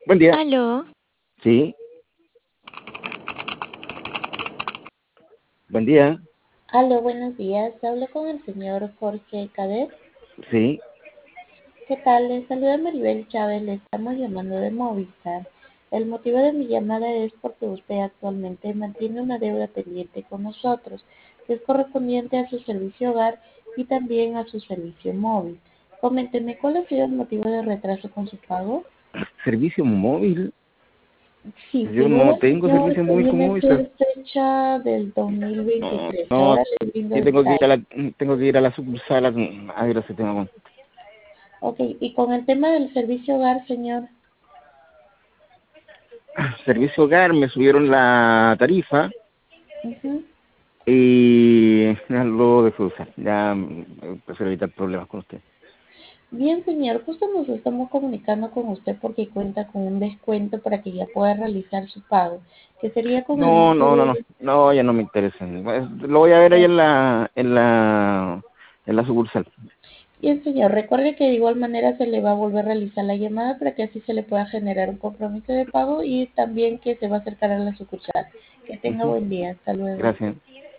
Buen día. Aló, Sí, buen día. Aló, buenos días. Hablo con el señor Jorge Cadet. Sí, ¿Qué tal? Les saluda Maribel Chávez. Le estamos llamando de Movistar. El motivo de mi llamada es porque usted actualmente mantiene una deuda pendiente con nosotros, que es correspondiente a su servicio hogar y también a su servicio móvil. Coménteme, ¿cuál ha sido el motivo de retraso con su pago? servicio móvil. Sí, Yo no figura, tengo señor, servicio que móvil con viene a Movistar. ser fecha del No, 2023. no, Ahora le brindo sí tengo que ir a detalles. la sucursal a ver ese tema. Ok, y con el tema del servicio hogar, señor. Servicio hogar, me subieron la tarifa Ujú. y ya lo dejé usar. Ya prefiero evitar problemas con usted. Bien, señor, justo nos estamos comunicando con usted porque cuenta con un descuento para que ya pueda realizar su pago, que sería con el No, no, no, método no, de... no, ya no me interesa. Lo voy a ver ahí en la sucursal. Bien, señor, recuerde que de igual manera se le va a volver a realizar la llamada para que así se le pueda generar un compromiso de pago y también que se va a acercar a la sucursal. Que tenga Ujú. buen día. Hasta luego. Gracias.